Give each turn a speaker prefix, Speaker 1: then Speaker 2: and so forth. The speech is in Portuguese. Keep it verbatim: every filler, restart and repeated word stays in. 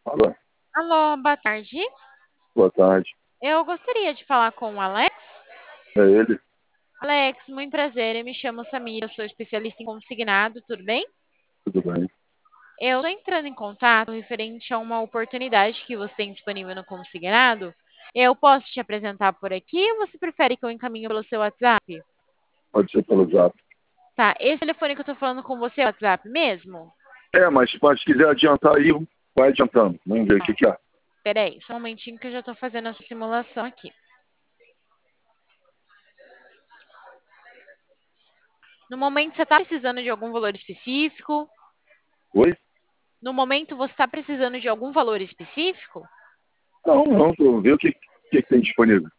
Speaker 1: Alô,
Speaker 2: Alô, boa tarde.
Speaker 1: boa tarde.
Speaker 2: Eu gostaria de falar com o Alex.
Speaker 1: É ele?
Speaker 2: Alex, muito prazer. Eu me chamo Samira, eu sou especialista em consignado, tudo bem?
Speaker 1: Tudo bem?
Speaker 2: Eu estou entrando em contato referente a uma oportunidade que você tem disponível no consignado. Eu posso te apresentar por aqui ou você prefere que eu encaminhe pelo seu WhatsApp?
Speaker 1: Pode ser pelo zap.
Speaker 2: Tá, esse telefone que eu estou falando com você é o WhatsApp mesmo?
Speaker 1: É, mas, mas se quiser adiantar aí, vai adiantando. Vamos ver o que, que é.
Speaker 2: Peraí, só um momentinho que eu já estou fazendo essa simulação aqui. No momento, você está precisando de algum valor específico?
Speaker 1: Oi?
Speaker 2: No momento, você está precisando de algum valor específico?
Speaker 1: Não, não, vou ver o que, que, que tem disponível.